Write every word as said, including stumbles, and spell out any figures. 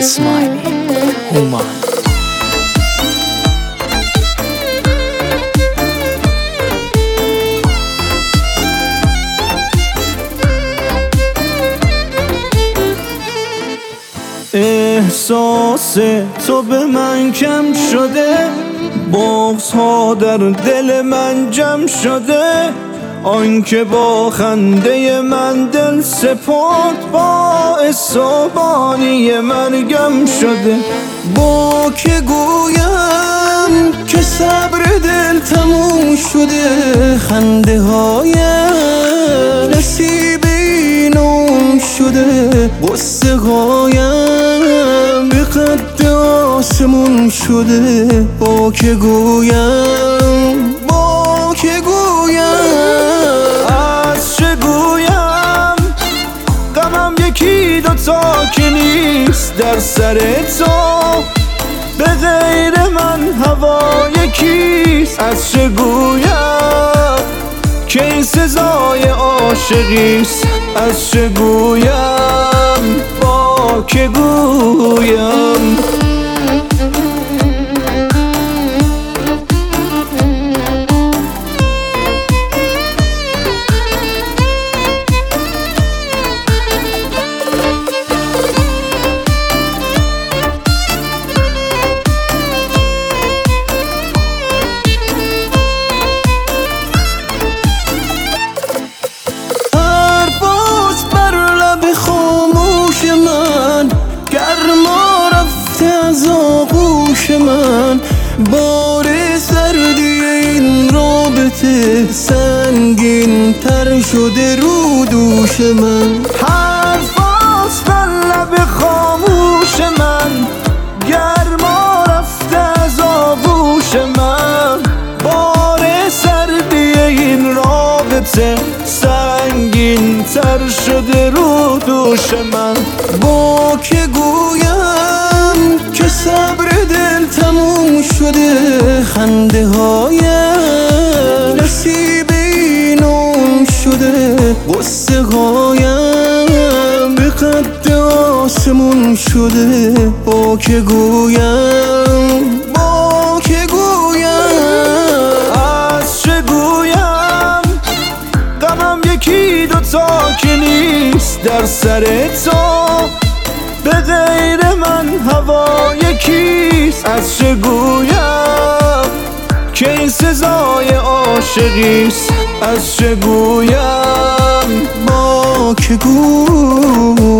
Smiley هومان. احساس تو به من کم شده، بغض ها در دل من جمع شده. آنکه با خنده من دل سپرد، باعث و بانی مرگم شده. با که گویم که صبر دل تموم شده، خنده هایم نصیب اینم شده. قصه هایم به قد آسمون شده. با که گویم با که گویم از چه گویم، غمم یکی دوتا که نیست در سر تو. به غیر من هوا یکیست. از چه گویم که این سزای عاشقیست. از چه گویم با که گویم. من بار سردی این رابطه سنگین تر شده رو دوش من. حرفاست بر لب خاموش من، گرما رفته از آغوش من. بار سردی این رابطه سنگین تر شده رو دوش من. با که گویم که صبر دل تموم شده، خنده هایم نصیب اینم شده. قصه هایم به قد آسمون شده. با که گویم با که گویم از چه گویم، غمم یکی دوتا که نیست در سر تو. به غیر من هوا یکیست. از چه گویم که این سزای عاشقیست. از چه گویم با که گویم.